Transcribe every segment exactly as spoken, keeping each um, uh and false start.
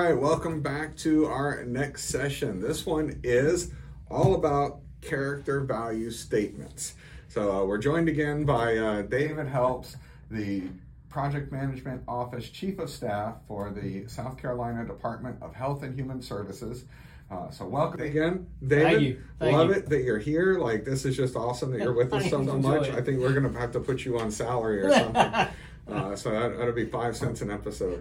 right, welcome back to our next session. This one is all about character value statements. So uh, we're joined again by uh, David Helps, the Project Management Office Chief of Staff for the South Carolina Department of Health and Human Services. Uh, so welcome again, David. Thank you. Thank Love you. it that you're here. Like, this is just awesome that you're with us so, so much. It. I think we're going to have to put you on salary or something. Uh, so that, that'll be five cents an episode,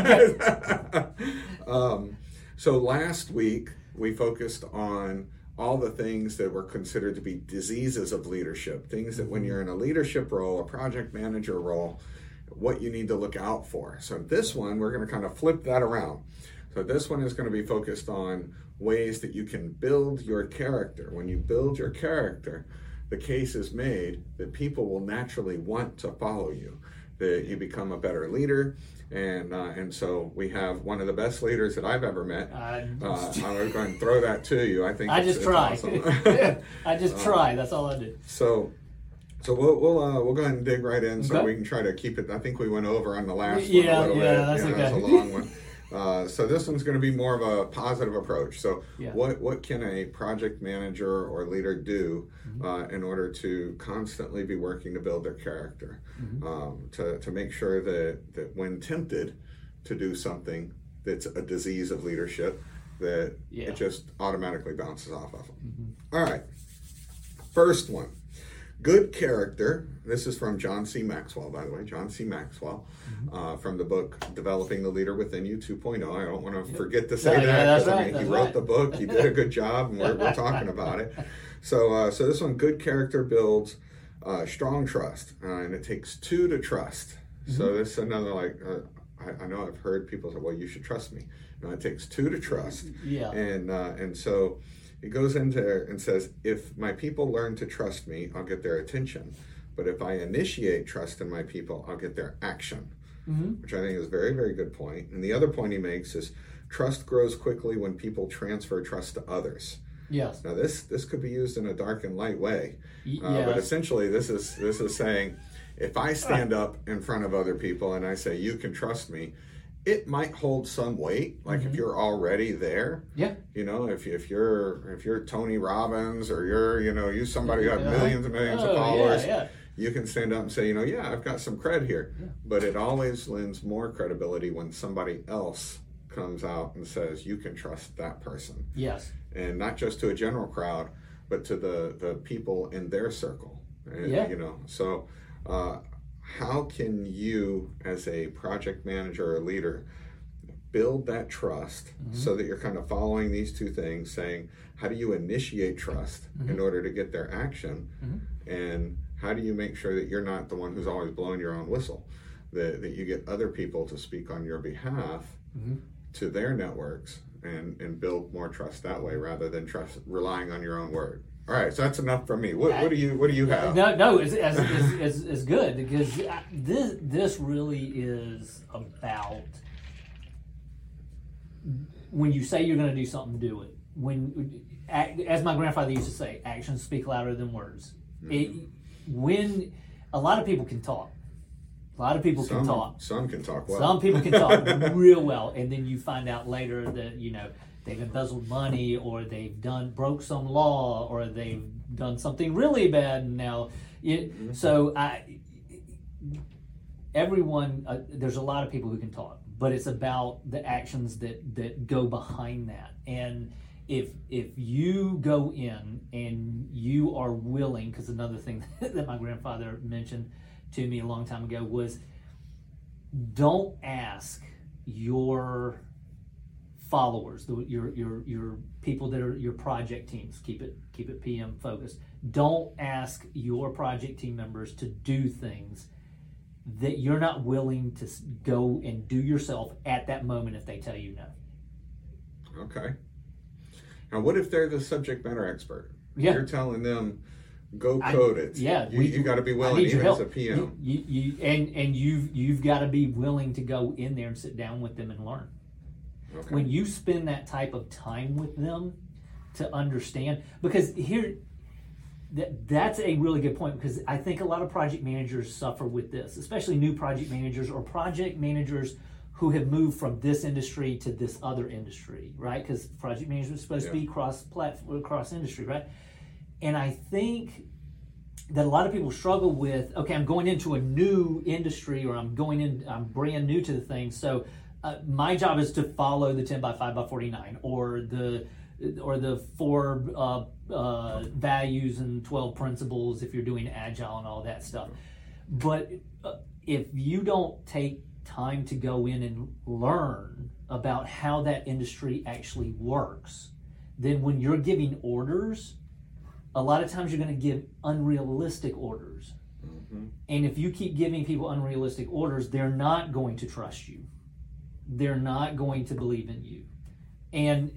right? um, so last week we focused on all the things that were considered to be diseases of leadership, things that when you're in a leadership role, a project manager role, what you need to look out for. So this one, we're going to kind of flip that around. So this one is going to be focused on ways that you can build your character. When you build your character, the case is made that people will naturally want to follow you, that you become a better leader. And uh, and so we have one of the best leaders that I've ever met. Uh, I'm going to throw that to you. I think I it's, just it's try. Awesome. I just um, try. That's all I do. So so we'll we'll uh, we'll go ahead and dig right in, so okay. we can try to keep it. I think we went over on the last yeah, one a little yeah, bit. That's yeah, okay. That's a long one. Uh, so this one's going to be more of a positive approach. So yeah. what what can a project manager or leader do mm-hmm. uh, in order to constantly be working to build their character, mm-hmm. um, to, to make sure that, that when tempted to do something that's a disease of leadership, that yeah. it just automatically bounces off of them. Mm-hmm. All right, first one. Good character. This is from John C. Maxwell, by the way. John C. Maxwell, mm-hmm. uh, from the book Developing the Leader Within You two point oh. I don't want to forget to say no, that, yeah, because right, I mean, he wrote right. the book. He did a good job, and we're, we're talking about it. So, uh, so this one, good character builds uh, strong trust, uh, and it takes two to trust. Mm-hmm. So this is another like. Uh, I, I know I've heard people say, "Well, you should trust me." No, it takes two to trust. Yeah. And uh, and so. It goes into there and says, if my people learn to trust me, I'll get their attention. But if I initiate trust in my people, I'll get their action, mm-hmm. which I think is a very, very good point. And the other point he makes is trust grows quickly when people transfer trust to others. Yes. Now this this could be used in a dark and light way, y- uh, yes. but essentially this is this is saying, if I stand up in front of other people and I say, you can trust me, it might hold some weight, like mm-hmm. if you're already there. Yeah. You know, if if you're if you're Tony Robbins, or you're, you know, you somebody who have millions and millions oh, of followers, yeah, yeah. you can stand up and say, you know, yeah, I've got some cred here. Yeah. But it always lends more credibility when somebody else comes out and says, you can trust that person. Yes. And not just to a general crowd, but to the, the people in their circle. And, yeah. You know, so uh, how can you, as a project manager or leader, build that trust mm-hmm. so that you're kind of following these two things, saying, how do you initiate trust mm-hmm. in order to get their action? Mm-hmm. And how do you make sure that you're not the one who's always blowing your own whistle, that, that you get other people to speak on your behalf mm-hmm. to their networks and, and build more trust that way, rather than trust relying on your own word. All right, so that's enough from me. What, what do you What do you have? No, no, it's, it's, it's, it's, it's good, because this this really is about when you say you're going to do something, do it. When, as my grandfather used to say, actions speak louder than words. Mm-hmm. It, when a lot of people can talk, a lot of people some, can talk. Some can talk well. Some people can talk real well, and then you find out later that, you know, they've embezzled money, or they've done broke some law, or they've done something really bad. And now, it, mm-hmm. so I, everyone, uh, there's a lot of people who can talk, but it's about the actions that, that go behind that. And if if you go in and you are willing, because another thing that my grandfather mentioned to me a long time ago was, don't ask your followers, the, your your your people that are your project teams, keep it keep it P M focused. Don't ask your project team members to do things that you're not willing to go and do yourself at that moment if they tell you no. Okay. Now, what if they're the subject matter expert? Yeah. You're telling them, go code I, it. Yeah. You, we, you got to be willing, even as a P M. You, you, you, and and you've, you've got to be willing to go in there and sit down with them and learn. Okay. When you spend that type of time with them to understand, because here, that that's a really good point, because I think a lot of project managers suffer with this, especially new project managers or project managers who have moved from this industry to this other industry, right? Because project management is supposed yeah. to be cross platform, cross industry, right? And I think that a lot of people struggle with, okay, I'm going into a new industry, or I'm going in, I'm brand new to the thing. So uh, my job is to follow the ten by five by forty-nine, or the or the four uh, uh, values and twelve principles if you're doing agile and all that stuff. But uh, if you don't take time to go in and learn about how that industry actually works, then when you're giving orders, a lot of times you're going to give unrealistic orders. Mm-hmm. And if you keep giving people unrealistic orders, they're not going to trust you. They're not going to believe in you. And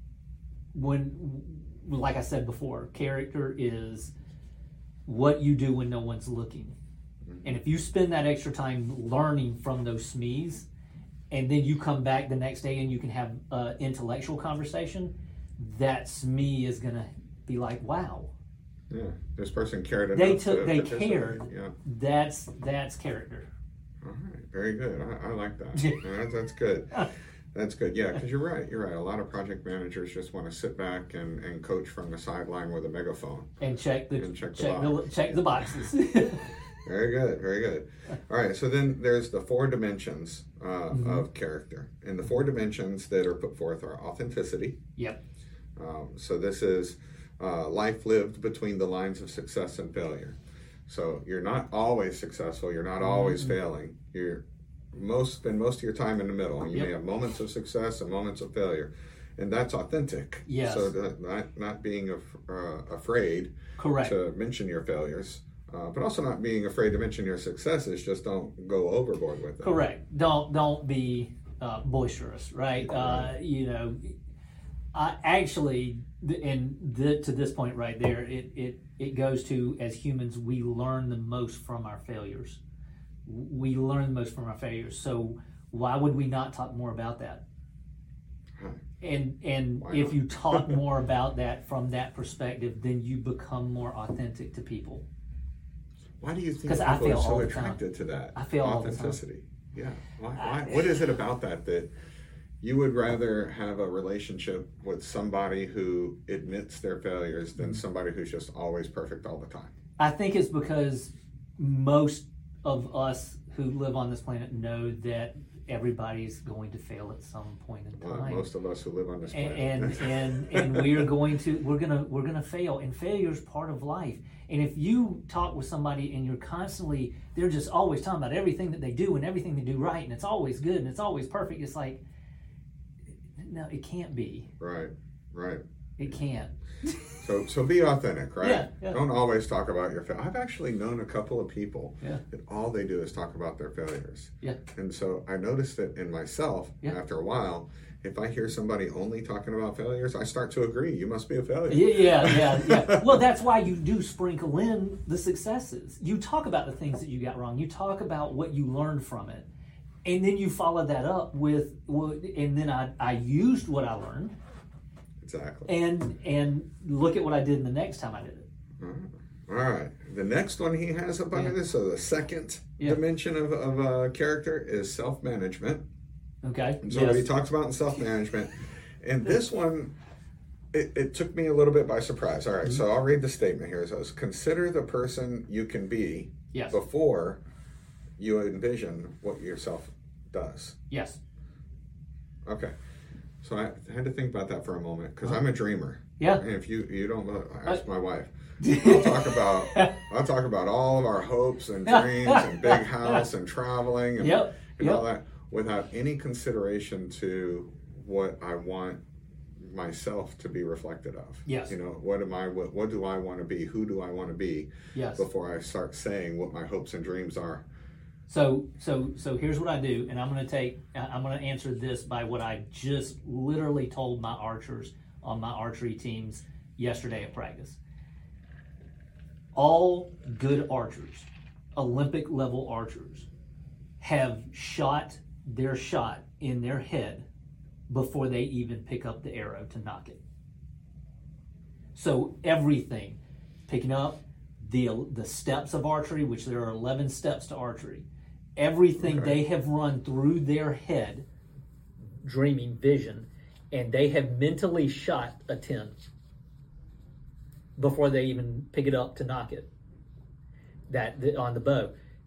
when, like I said before, character is what you do when no one's looking. And if you spend that extra time learning from those S M Es, and then you come back the next day and you can have an intellectual conversation, that S M E is going to be like, wow. Yeah, this person cared enough. They took, to they cared. Yeah. That's that's character. All right, very good. I, I like that. that's, that's good. That's good. Yeah, because you're right. You're right. A lot of project managers just want to sit back and, and coach from the sideline with a megaphone and check the and check the, check box. the, check the boxes. Very good, very good. All right, so then there's the four dimensions uh, mm-hmm. of character. And the four dimensions that are put forth are authenticity. Yep. Um, so this is uh, life lived between the lines of success and failure. So you're not always successful, you're not always mm-hmm. failing. You're most spend most of your time in the middle. And you yep. may have moments of success and moments of failure. And that's authentic. Yes. So the, not, not being af- uh, afraid Correct. to mention your failures. Uh, but also not being afraid to mention your successes. Just don't go overboard with it. Correct. Don't don't be uh, boisterous, right? Uh, you know, I actually, and the, to this point right there, it, it it goes to, as humans, we learn the most from our failures. We learn the most from our failures. So why would we not talk more about that? Huh. And and why if not? You talk more about that from that perspective, then you become more authentic to people. Why do you think people I feel are so attracted to that? I feel authenticity. Yeah. Why, why, what is it about that that you would rather have a relationship with somebody who admits their failures than somebody who's just always perfect all the time? I think it's because most of us who live on this planet know that everybody's going to fail at some point in time. Well, most of us who live on this planet. And and, and, and we are going to we're gonna we're gonna fail, and failure is part of life. And if you talk with somebody and you're constantly, they're just always talking about everything that they do and everything they do right, and it's always good and it's always perfect, it's like, no, it can't be. Right, right. It can't. So so be authentic, right? Yeah, yeah. Don't always talk about your failures. I've actually known a couple of people yeah. that all they do is talk about their failures. Yeah. And so I noticed it in myself yeah. after a while. If I hear somebody only talking about failures, I start to agree. You must be a failure. Yeah, yeah, yeah. Well, that's why you do sprinkle in the successes. You talk about the things that you got wrong. You talk about what you learned from it. And then you follow that up with, and then I, I used what I learned. Exactly. And and look at what I did the next time I did it. All right. All right. The next one he has up under yeah. this, so the second yeah. dimension of, of uh, character is self-management. Okay. And so yes. what he talks about in self-management. And this one, it, it took me a little bit by surprise. All right, mm-hmm. so I'll read the statement here. It says, consider the person you can be yes. before you envision what yourself does. Yes. Okay. So I had to think about that for a moment, because I'm a dreamer. Yeah. And if you, you don't know, ask my wife. I'll talk about I'll talk about all of our hopes and dreams and big house and traveling and, yep. and yep. all that, without any consideration to what I want myself to be reflected of. Yes. You know, what am I what, what do I want to be? Who do I want to be? Yes. Before I start saying what my hopes and dreams are. So so so here's what I do, and I'm going to take I'm going to answer this by what I just literally told my archers on my archery teams yesterday at practice. All good archers, Olympic level archers, have shot their shot in their head before they even pick up the arrow to knock it. So everything, picking up the the steps of archery, which there are eleven steps to archery, everything Okay. they have run through their head, dreaming vision, and they have mentally shot a ten before they even pick it up to knock it that the, on the bow.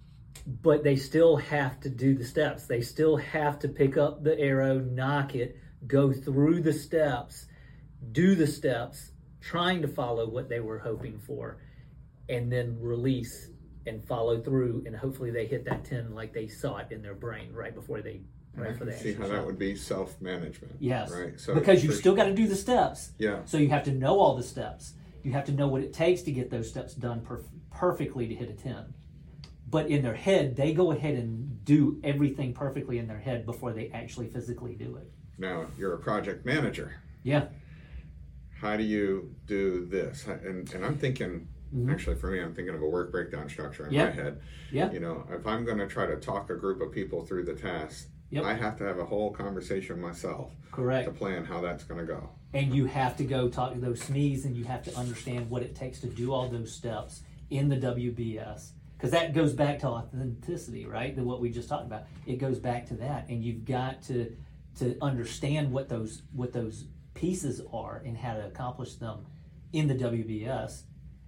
But they still have to do the steps. They still have to pick up the arrow, knock it, go through the steps, do the steps, trying to follow what they were hoping for, and then release and follow through, and hopefully they hit that ten like they saw it in their brain right before they right I for can the see actual how shot. that would be self-management. Yes, right. So because you for- still got to do the steps. Yeah. So you have to know all the steps. You have to know what it takes to get those steps done perf- perfectly to hit a ten. But in their head, they go ahead and do everything perfectly in their head before they actually physically do it. Now you're a project manager. Yeah. How do you do this? And and I'm thinking, Mhm. actually for me, I'm thinking of a work breakdown structure in Yeah. my head. Yeah. You know, if I'm going to try to talk a group of people through the task, Yep. I have to have a whole conversation myself Correct. to plan how that's going to go. And you have to go talk to those S M Es, and you have to understand what it takes to do all those steps in the W B S. Because that goes back to authenticity, right? The, what we just talked about. It goes back to that, and you've got to to understand what those what those pieces are and how to accomplish them in the W B S.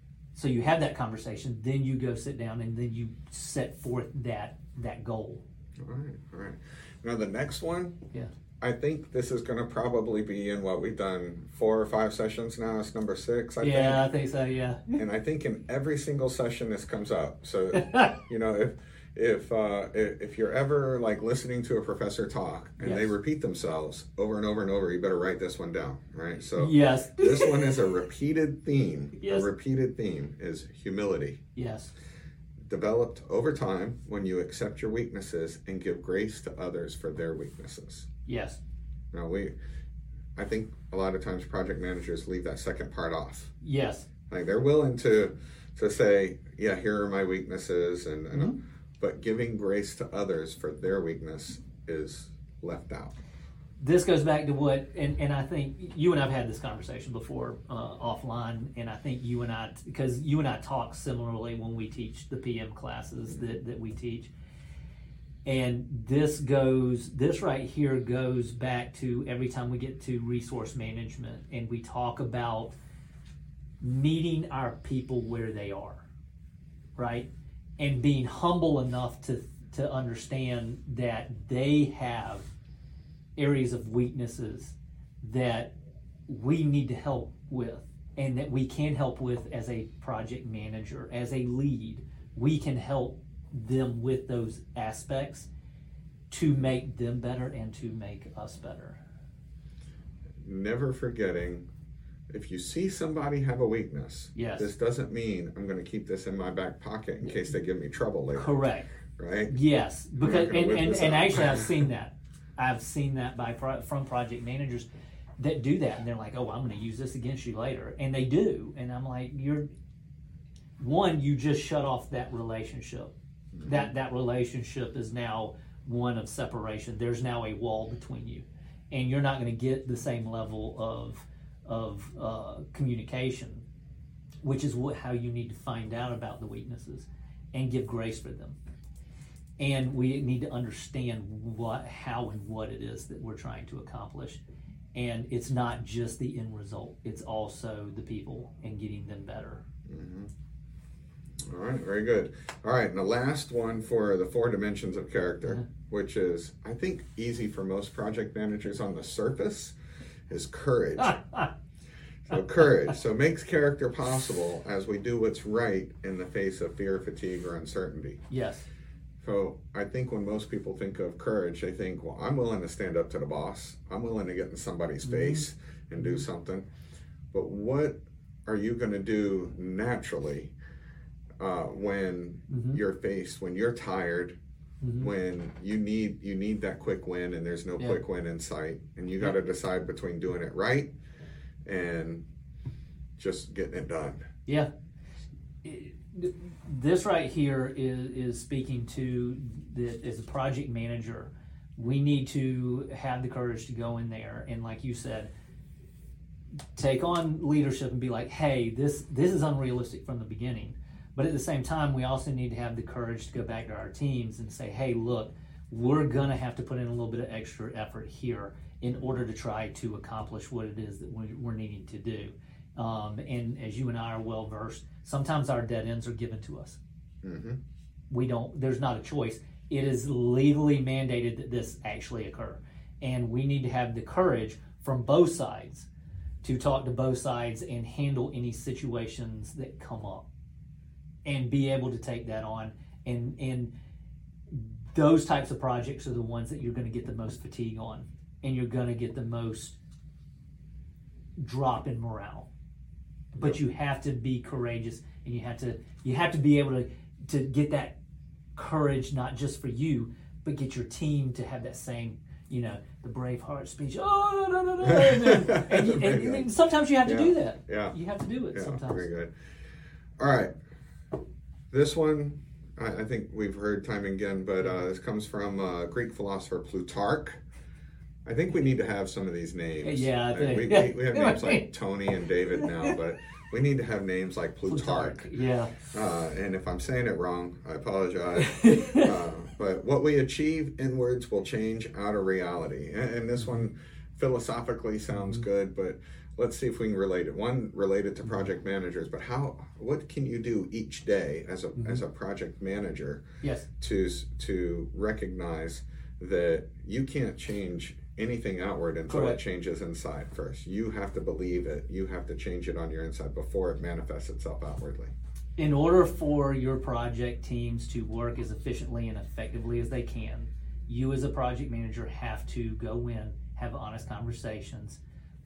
So you have that conversation, then you go sit down, and then you set forth that that goal. All right, all right. Now the next one, Yeah. I think this is going to probably be in what we've done four or five sessions now. It's number six, I yeah, I think so. Yeah. think. And I think in every single session this comes up. So you know, if if uh, if if you're ever like listening to a professor talk and they Yes. repeat themselves over and over and over, you better write this one down, right? So Yes. this one is a repeated theme. Yes. A repeated theme is humility, Yes. developed over time when you accept your weaknesses and give grace to others for their weaknesses. Yes. Now we, I think a lot of times project managers leave that second part off. Yes. Like they're willing to to say, yeah, here are my weaknesses, and, and Mhm. but giving grace to others for their weakness is left out. This goes back to what, and, and I think you and I've had this conversation before uh, offline, and I think you and I, because you and I talk similarly when we teach the P M classes that, that we teach. And this goes, this right here goes back to every time we get to resource management and we talk about meeting our people where they are, right? And being humble enough to, to understand that they have areas of weaknesses that we need to help with and that we can help with as a project manager, as a lead. We can help them with those aspects to make them better and to make us better. Never forgetting, if you see somebody have a weakness, Yes. this doesn't mean I'm going to keep this in my back pocket in case they give me trouble later. Correct. Right? Yes, because gonna and, whip and, this and out. actually I've seen that. I've seen that by pro, from project managers that do that, and they're like, "Oh, I'm going to use this against you later," and they do, and I'm like, "You're one, you just shut off that relationship. Mm-hmm. That that relationship is now one of separation. There's now a wall between you, and you're not going to get the same level of of uh, communication, which is what how you need to find out about the weaknesses and give grace for them." And we need to understand what, how, and what it is that we're trying to accomplish. And it's not just the end result; it's also the people and getting them better. Mm-hmm. All right, very good. All right, and the last one for the four dimensions of character, Uh-huh. which is, I think, easy for most project managers on the surface, is courage. So courage. So makes character possible as we do what's right in the face of fear, fatigue, or uncertainty. Yes. So I think when most people think of courage, they think, well, I'm willing to stand up to the boss. I'm willing to get in somebody's Mhm. face and do something. But what are you going to do naturally uh, when Mhm. you're faced, when you're tired, Mhm. when you need you need that quick win and there's no Yeah. quick win in sight, and you Yeah. got to decide between doing it right and just getting it done. Yeah. It- This right here is, is speaking to that as a project manager, we need to have the courage to go in there and, like you said, take on leadership and be like, hey, this this is unrealistic from the beginning, But at the same time, we also need to have the courage to go back to our teams and say, hey, look, we're going to have to put in a little bit of extra effort here in order to try to accomplish what it is that we're needing to do. Um, and as you and I are well versed, sometimes our dead ends are given to us. Mm-hmm. We don't, there's not a choice. It is legally mandated that this actually occur. And we need to have the courage from both sides to talk to both sides and handle any situations that come up and be able to take that on. And, and those types of projects are the ones that you're going to get the most fatigue on, and you're going to get the most drop in morale. But you have to be courageous, and you have to you have to be able to, to get that courage, not just for you, but get your team to have that same, you know, the Braveheart speech. Oh, no, no, no, no. And, and, you, and, and sometimes you have to yeah. do that. Yeah. You have to do it yeah, sometimes. Very good. All right. This one, I, I think we've heard time and again, but uh, this comes from uh, Greek philosopher Plutarch. I think we need to have some of these names. Yeah, I think. We, we, we have names like Tony and David now, but we need to have names like Plutarch. Plutarch. Yeah. Uh, and if I'm saying it wrong, I apologize. uh, but what we achieve inwards will change outer reality. And, and this one philosophically sounds good, but let's see if we can relate it. One, related to project managers, but how? What can you do each day as a mm-hmm. as a project manager? Yes. To to recognize that you can't change anything outward until Correct. It changes inside first. You have to believe it. You have to change it on your inside before it manifests itself outwardly. In order for your project teams to work as efficiently and effectively as they can, you as a project manager have to go in, have honest conversations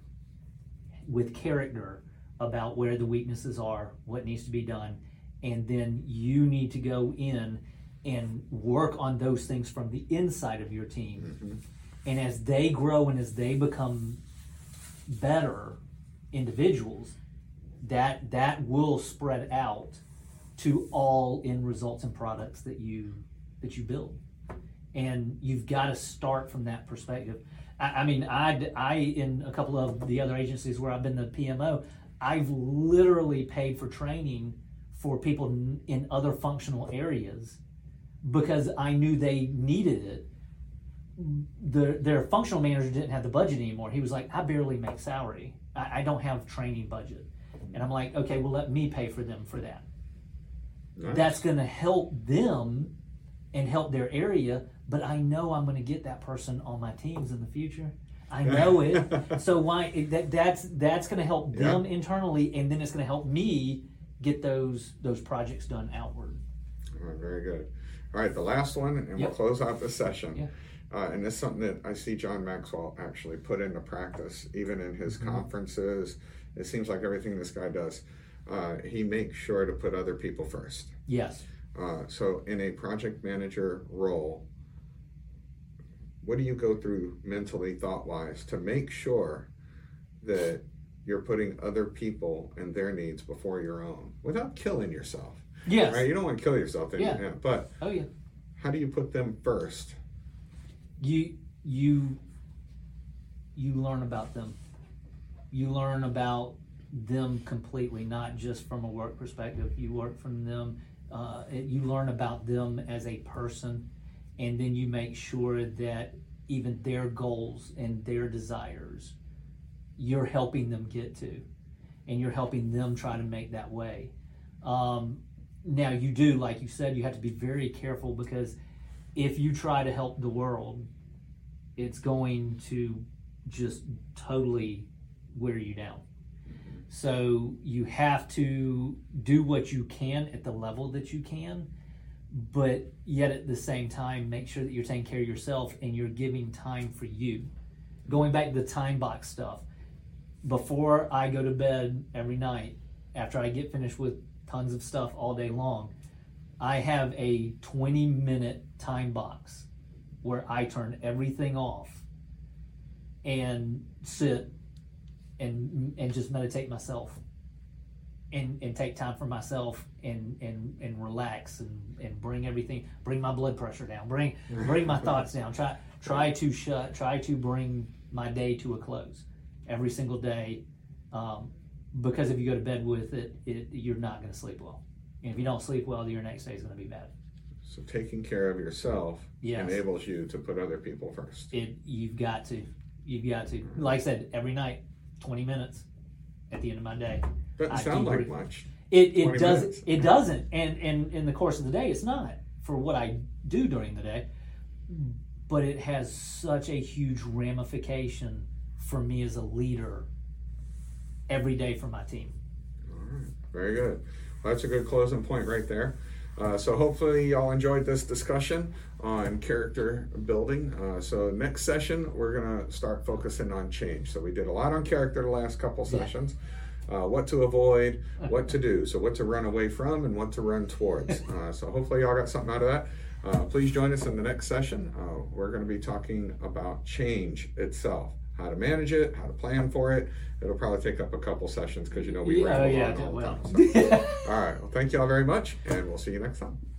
with character about where the weaknesses are, what needs to be done, and then you need to go in and work on those things from the inside of your team. Mm-hmm. And as they grow and as they become better individuals, that that will spread out to all end results and products that you that you build. And you've got to start from that perspective. I, I mean, I, I in a couple of the other agencies where I've been the P M O, I've literally paid for training for people in, in other functional areas because I knew they needed it. The, their functional manager didn't have the budget anymore. He was like, I barely make salary. I, I don't have training budget. And I'm like, okay, well, let me pay for them for that. Nice. That's going to help them and help their area, but I know I'm going to get that person on my teams in the future. I know it. So why it, that that's that's going to help them yeah. internally, and then it's going to help me get those those projects done outward. All right, very good. All right, the last one, and yep. we'll close out the session. Yeah. Uh, and it's something that I see John Maxwell actually put into practice, even in his mm-hmm. conferences. It seems like everything this guy does, uh, he makes sure to put other people first. Yes. Uh, so in a project manager role, what do you go through mentally, thought-wise, to make sure that you're putting other people and their needs before your own without killing yourself? Yes. Right? You don't want to kill yourself. Yeah. yeah. But oh, yeah. how do you put them first? You you you learn about them. You learn about them completely, not just from a work perspective. You work from them. Uh, you learn about them as a person, and then you make sure that even their goals and their desires, you're helping them get to, and you're helping them try to make that way. Um, now, you do, like you said, you have to be very careful, because if you try to help the world, it's going to just totally wear you down. So you have to do what you can at the level that you can, but yet at the same time, make sure that you're taking care of yourself and you're giving time for you. Going back to the time box stuff, before I go to bed every night, after I get finished with tons of stuff all day long, I have a twenty minute time box where I turn everything off and sit and and just meditate myself and and take time for myself and and and relax and and bring everything, bring my blood pressure down, bring bring my thoughts down, try try to shut try to bring my day to a close every single day, um, because if you go to bed with it, it you're not going to sleep well. And if you don't sleep well, your next day is going to be bad. So taking care of yourself yes. enables you to put other people first. It you've got to, you've got to. Like I said, every night, twenty minutes at the end of my day. Doesn't I sound like re- much. It it doesn't. Minutes. It doesn't. And and in the course of the day, it's not for what I do during the day. But it has such a huge ramification for me as a leader every day for my team. All right, very good. Well, that's a good closing point right there. Uh, so hopefully y'all enjoyed this discussion on character building. Uh, so next session, we're going to start focusing on change. So we did a lot on character the last couple sessions. Uh, what to avoid, what to do. So what to run away from and what to run towards. Uh, so hopefully y'all got something out of that. Uh, please join us in the next session. Uh, we're going to be talking about change itself. How to manage it, how to plan for it. It'll probably take up a couple sessions because, you know, we yeah, ramble yeah, on all the well. time. So. All right. Well, thank you all very much, and we'll see you next time.